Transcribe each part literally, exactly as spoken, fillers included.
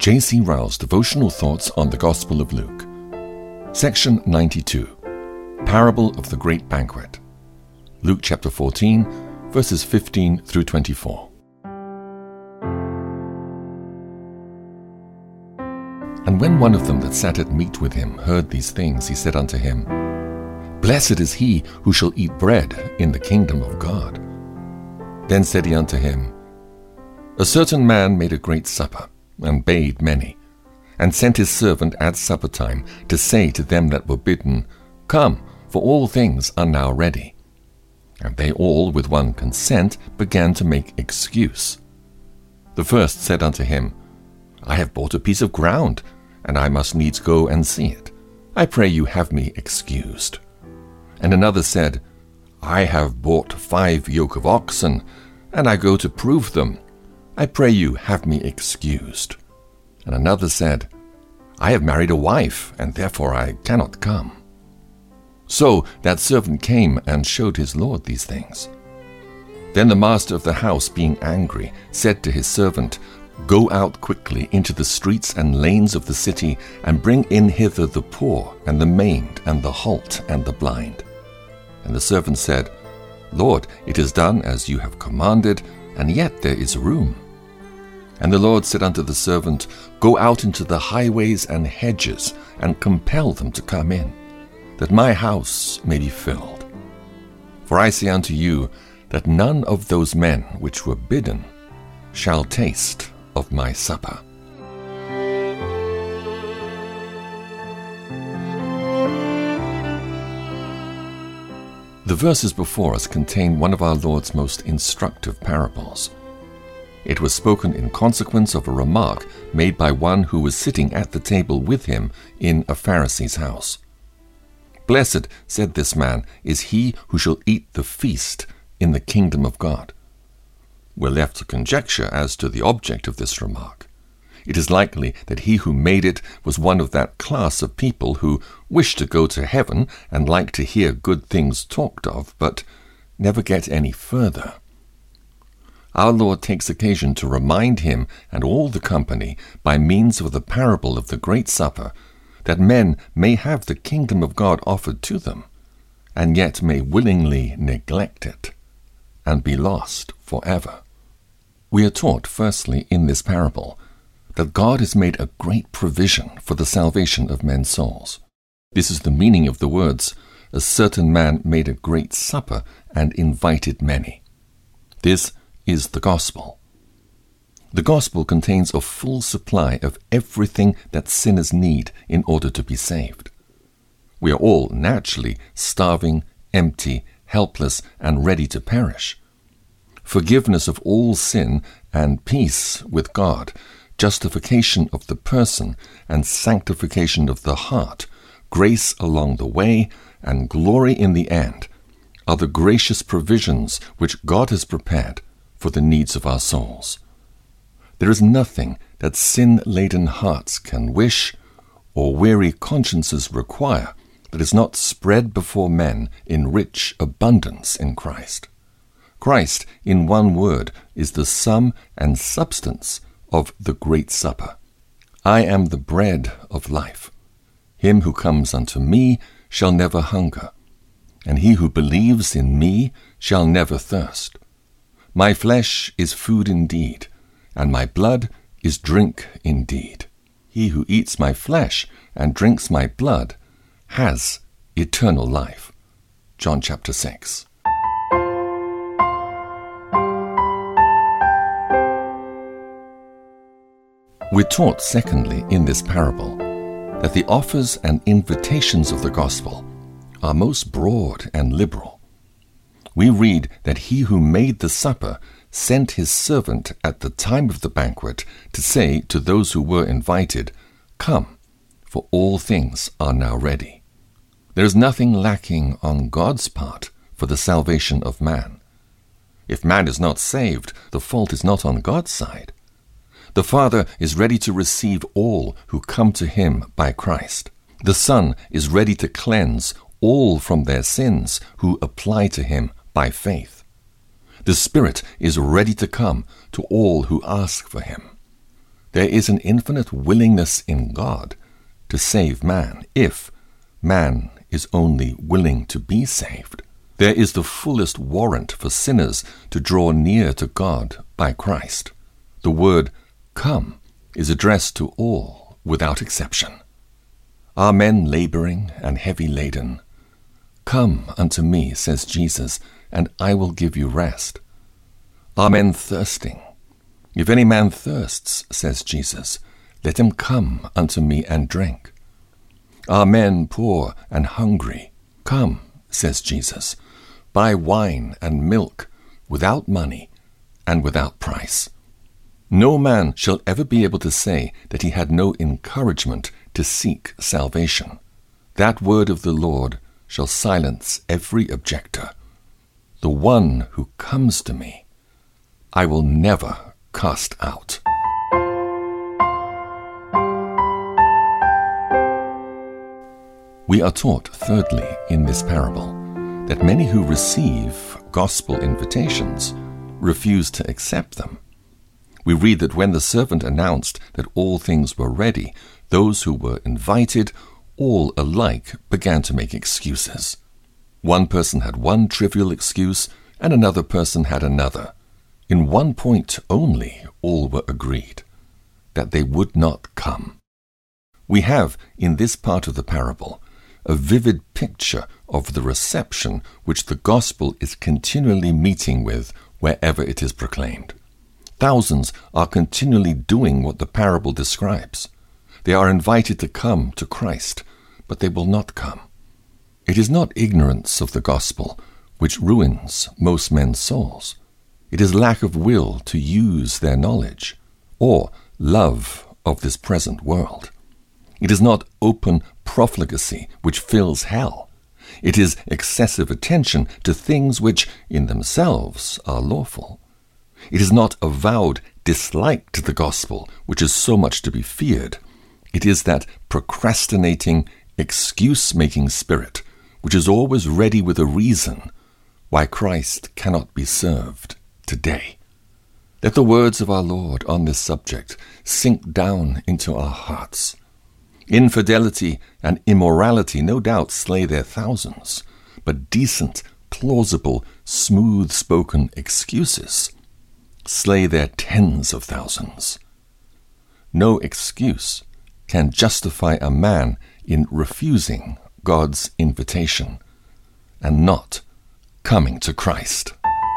J C Ryle's Devotional Thoughts on the Gospel of Luke. Section ninety-two. Parable of the Great Banquet. Luke chapter fourteen, verses fifteen through twenty-four. And when one of them that sat at meat with him heard these things, he said unto him, Blessed is he who shall eat bread in the kingdom of God. Then said he unto him, A certain man made a great supper, and bade many, and sent his servant at supper time to say to them that were bidden, Come, for all things are now ready. And they all with one consent began to make excuse. The first said unto him, I have bought a piece of ground, and I must needs go and see it. I pray you have me excused. And another said, I have bought five yoke of oxen, and I go to prove them. I pray you have me excused. And another said, I have married a wife, and therefore I cannot come. So that servant came and showed his lord these things. Then the master of the house, being angry, said to his servant, Go out quickly into the streets and lanes of the city, and bring in hither the poor, and the maimed, and the halt, and the blind. And the servant said, Lord, it is done as you have commanded, and yet there is room. And the Lord said unto the servant, Go out into the highways and hedges, and compel them to come in, that my house may be filled. For I say unto you, that none of those men which were bidden shall taste of my supper. The verses before us contain one of our Lord's most instructive parables. It was spoken in consequence of a remark made by one who was sitting at the table with him in a Pharisee's house. Blessed, said this man, is he who shall eat the feast in the kingdom of God. We're left to conjecture as to the object of this remark. It is likely that he who made it was one of that class of people who wish to go to heaven and like to hear good things talked of, but never get any further. Our Lord takes occasion to remind him and all the company, by means of the parable of the great supper, that men may have the kingdom of God offered to them, and yet may willingly neglect it, and be lost forever. We are taught, firstly, in this parable, that God has made a great provision for the salvation of men's souls. This is the meaning of the words, A certain man made a great supper and invited many. This is the gospel. The gospel contains a full supply of everything that sinners need in order to be saved. We are all naturally starving, empty, helpless, and ready to perish. Forgiveness of all sin and peace with God, justification of the person and sanctification of the heart, grace along the way, and glory in the end are the gracious provisions which God has prepared for the needs of our souls. There is nothing that sin-laden hearts can wish or weary consciences require that is not spread before men in rich abundance in Christ. Christ, in one word, is the sum and substance of the great supper. I am the bread of life. Him who comes unto me shall never hunger, and he who believes in me shall never thirst. My flesh is food indeed, and my blood is drink indeed. He who eats my flesh and drinks my blood has eternal life. John chapter six. We're taught, secondly, in this parable, that the offers and invitations of the gospel are most broad and liberal. We read that he who made the supper sent his servant at the time of the banquet to say to those who were invited, Come, for all things are now ready. There is nothing lacking on God's part for the salvation of man. If man is not saved, the fault is not on God's side. The Father is ready to receive all who come to him by Christ. The Son is ready to cleanse all from their sins who apply to him by faith. The Spirit is ready to come to all who ask for him. There is an infinite willingness in God to save man, if man is only willing to be saved. There is the fullest warrant for sinners to draw near to God by Christ. The word "come" is addressed to all without exception. Are men laboring and heavy laden? Come unto me, says Jesus, and I will give you rest. Are men thirsting? If any man thirsts, says Jesus, let him come unto me and drink. Are men poor and hungry? Come, says Jesus, buy wine and milk without money and without price. No man shall ever be able to say that he had no encouragement to seek salvation. That word of the Lord shall silence every objector. The one who comes to me, I will never cast out. We are taught, thirdly, in this parable, that many who receive gospel invitations refuse to accept them. We read that when the servant announced that all things were ready, those who were invited, all alike, began to make excuses. One person had one trivial excuse, and another person had another. In one point only all were agreed, that they would not come. We have, in this part of the parable, a vivid picture of the reception which the gospel is continually meeting with wherever it is proclaimed. Thousands are continually doing what the parable describes. They are invited to come to Christ, but they will not come. It is not ignorance of the gospel which ruins most men's souls. It is lack of will to use their knowledge, or love of this present world. It is not open profligacy which fills hell. It is excessive attention to things which in themselves are lawful. It is not avowed dislike to the gospel which is so much to be feared. It is that procrastinating, excuse-making spirit which is always ready with a reason why Christ cannot be served today. Let the words of our Lord on this subject sink down into our hearts. Infidelity and immorality no doubt slay their thousands, but decent, plausible, smooth-spoken excuses slay their tens of thousands. No excuse can justify a man in refusing God's invitation and not coming to Christ.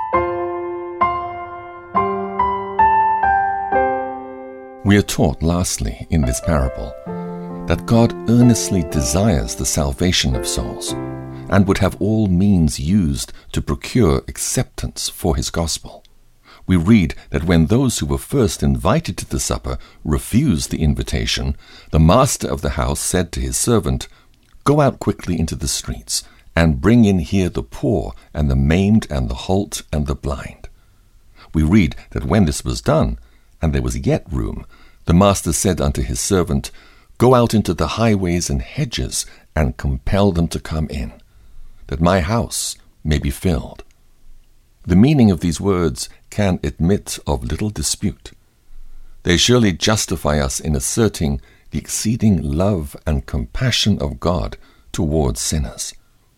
We are taught, lastly, in this parable, that God earnestly desires the salvation of souls and would have all means used to procure acceptance for his gospel. We read that when those who were first invited to the supper refused the invitation, the master of the house said to his servant, "Go out quickly into the streets, and bring in here the poor, and the maimed, and the halt, and the blind." We read that when this was done, and there was yet room, the master said unto his servant, "Go out into the highways and hedges, and compel them to come in, that my house may be filled." The meaning of these words can admit of little dispute. They surely justify us in asserting the exceeding love and compassion of God towards sinners.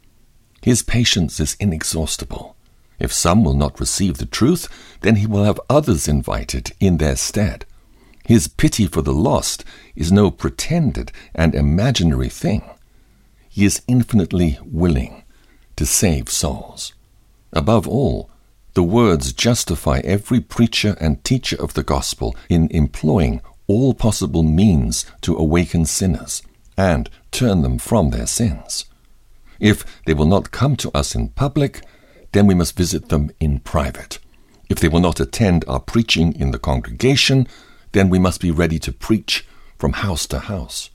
His patience is inexhaustible. If some will not receive the truth, then he will have others invited in their stead. His pity for the lost is no pretended and imaginary thing. He is infinitely willing to save souls. Above all, the words justify every preacher and teacher of the gospel in employing all possible means to awaken sinners and turn them from their sins. If they will not come to us in public, then we must visit them in private. If they will not attend our preaching in the congregation, then we must be ready to preach from house to house.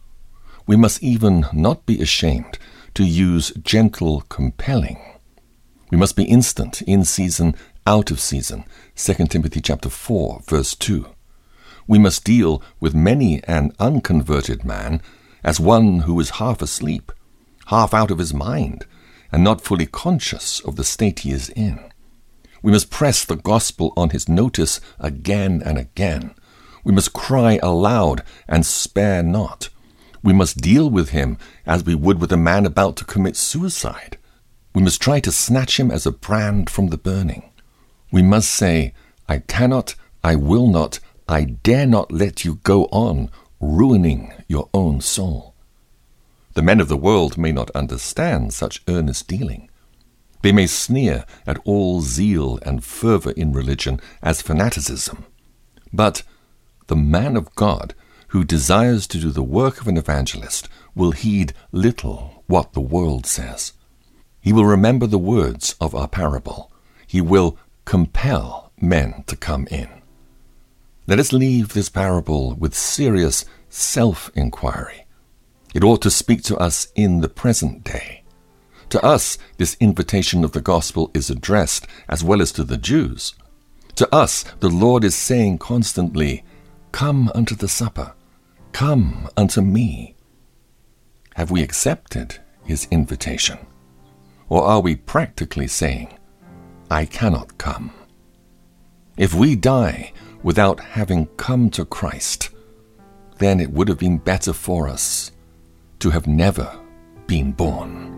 We must even not be ashamed to use gentle compelling. We must be instant, in season, out of season. Second Timothy chapter four, verse two. We must deal with many an unconverted man as one who is half asleep, half out of his mind, and not fully conscious of the state he is in. We must press the gospel on his notice again and again. We must cry aloud and spare not. We must deal with him as we would with a man about to commit suicide. We must try to snatch him as a brand from the burning. We must say, I cannot, I will not, I dare not let you go on ruining your own soul. The men of the world may not understand such earnest dealing. They may sneer at all zeal and fervour in religion as fanaticism. But the man of God who desires to do the work of an evangelist will heed little what the world says. He will remember the words of our parable. He will compel men to come in. Let us leave this parable with serious self-inquiry. It ought to speak to us in the present day. To us, this invitation of the gospel is addressed as well as to the Jews. To us, the Lord is saying constantly, "Come unto the supper. Come unto me." Have we accepted his invitation? Or are we practically saying, "I cannot come"? If we die without having come to Christ, then it would have been better for us to have never been born.